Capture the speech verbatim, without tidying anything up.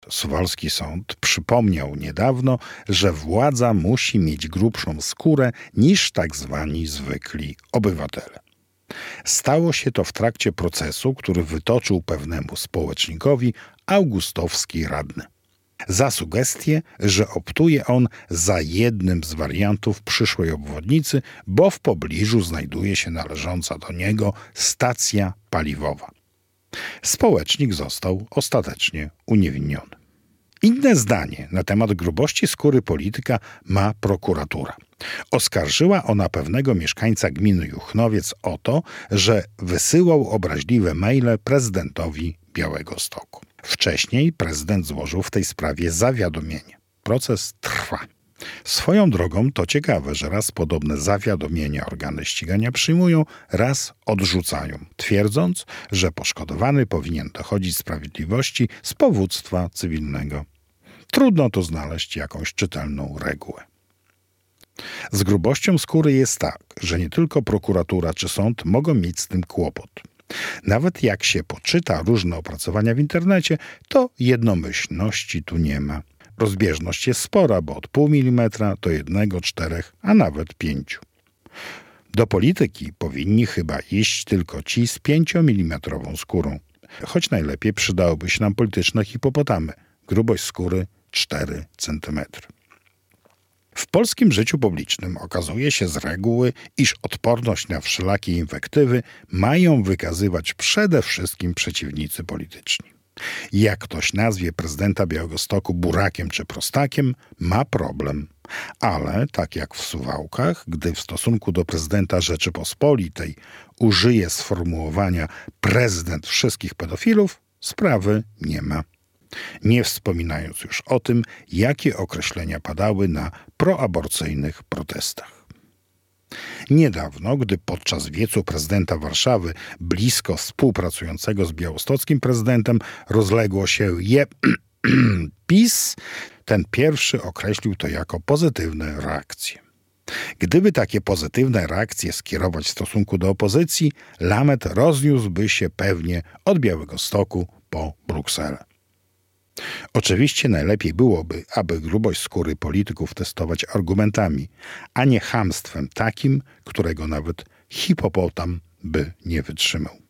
Suwalski sąd przypomniał niedawno, że władza musi mieć grubszą skórę niż tak zwani zwykli obywatele. Stało się to w trakcie procesu, który wytoczył pewnemu społecznikowi augustowski radny. Za sugestię, że optuje on za jednym z wariantów przyszłej obwodnicy, bo w pobliżu znajduje się należąca do niego stacja paliwowa. Społecznik został ostatecznie uniewinniony. Inne zdanie na temat grubości skóry polityka ma prokuratura. Oskarżyła ona pewnego mieszkańca gminy Juchnowiec o to, że wysyłał obraźliwe maile prezydentowi Białegostoku. Wcześniej prezydent złożył w tej sprawie zawiadomienie. Proces trwa. Swoją drogą to ciekawe, że raz podobne zawiadomienia organy ścigania przyjmują, raz odrzucają, twierdząc, że poszkodowany powinien dochodzić sprawiedliwości z powództwa cywilnego. Trudno tu znaleźć jakąś czytelną regułę. Z grubością skóry jest tak, że nie tylko prokuratura czy sąd mogą mieć z tym kłopot. Nawet jak się poczyta różne opracowania w internecie, to jednomyślności tu nie ma. Rozbieżność jest spora, bo od pół milimetra do jednego, czterech, a nawet pięciu. Do polityki powinni chyba iść tylko ci z pięciomilimetrową skórą. Choć najlepiej przydałyby się nam polityczne hipopotamy. Grubość skóry cztery centymetry. W polskim życiu publicznym okazuje się z reguły, iż odporność na wszelakie inwektywy mają wykazywać przede wszystkim przeciwnicy polityczni. Jak ktoś nazwie prezydenta Białegostoku burakiem czy prostakiem, ma problem. Ale, tak jak w Suwałkach, gdy w stosunku do prezydenta Rzeczypospolitej użyje sformułowania prezydent wszystkich pedofilów, sprawy nie ma. Nie wspominając już o tym, jakie określenia padały na proaborcyjnych protestach. Niedawno, gdy podczas wiecu prezydenta Warszawy, blisko współpracującego z białostockim prezydentem, rozległo się je PiS, ten pierwszy określił to jako pozytywne reakcje. Gdyby takie pozytywne reakcje skierować w stosunku do opozycji, lament rozniósłby się pewnie od Białegostoku po Brukselę. Oczywiście najlepiej byłoby, aby grubość skóry polityków testować argumentami, a nie chamstwem takim, którego nawet hipopotam by nie wytrzymał.